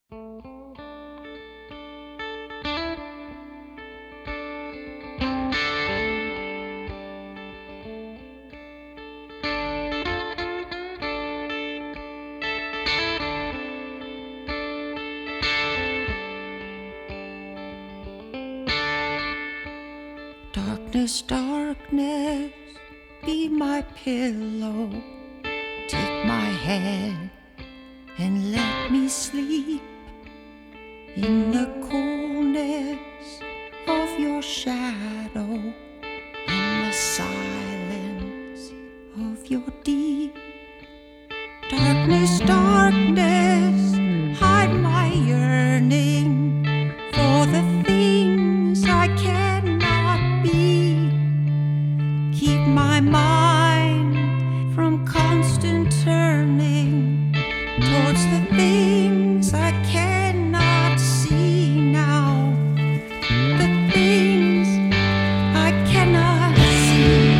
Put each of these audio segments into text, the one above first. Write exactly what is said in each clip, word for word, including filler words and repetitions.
Darkness, darkness, be my pillow. Take my hand and let me sleep in the coolness of your shadow, in the silence of your deep. Darkness, darkness, hide my yearning for the things I cannot be. Keep my mind from constant turning towards the things I cannot see now. The things I cannot see.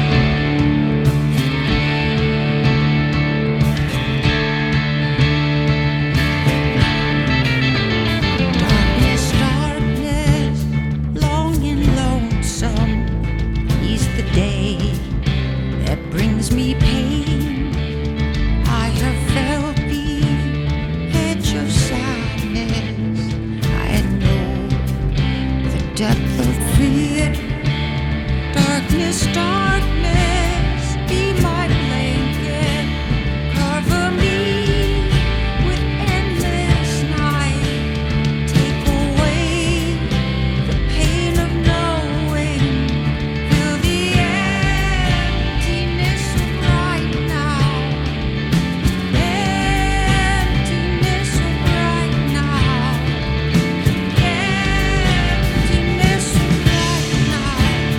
Darkness, darkness, long and lonesome is the day that brings me pain. I have felt the edge of sadness. I know the depth of fear. Darkness, darkness, be my blanket. Cover me with endless night. Take away the pain of knowing. Fill the emptiness of right now. Emptiness of right now. Emptiness of right now.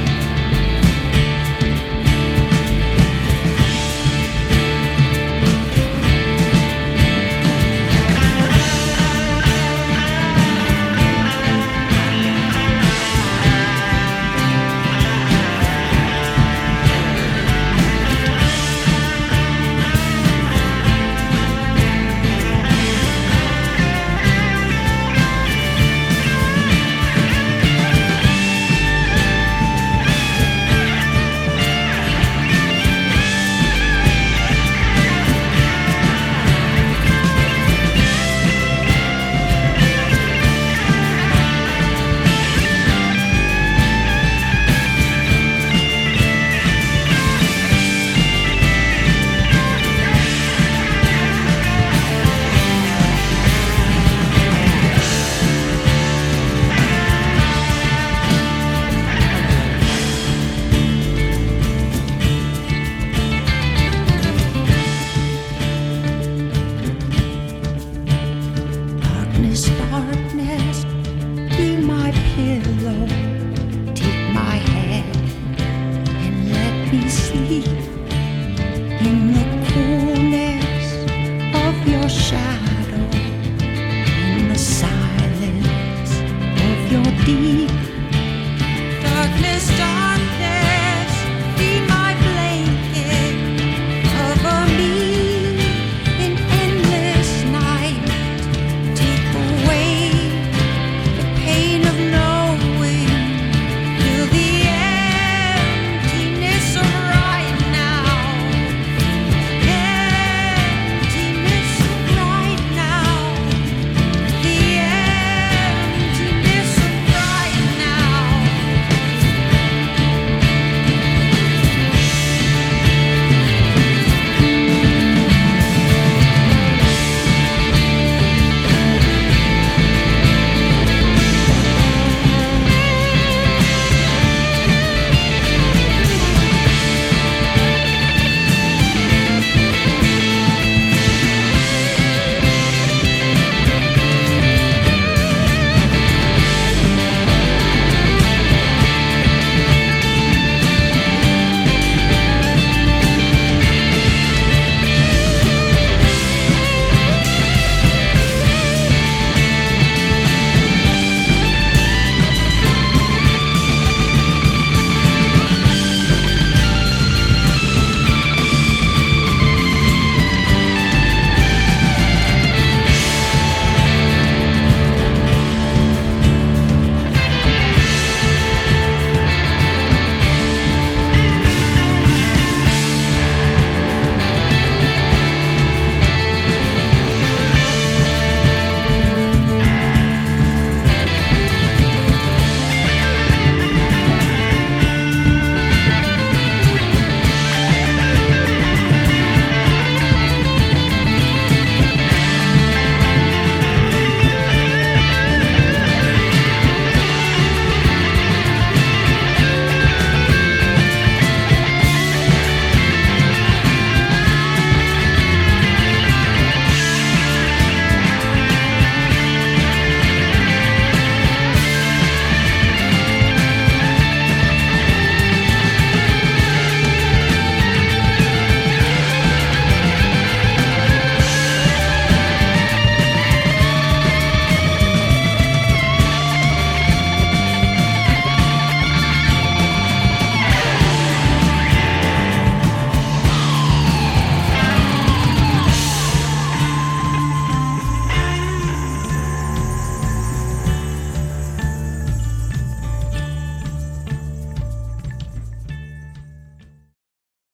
Darkness, darkness, be my pillow. Take my hand and let me sleep in the coolness of your shadow, in the silence of your deep. Darkness,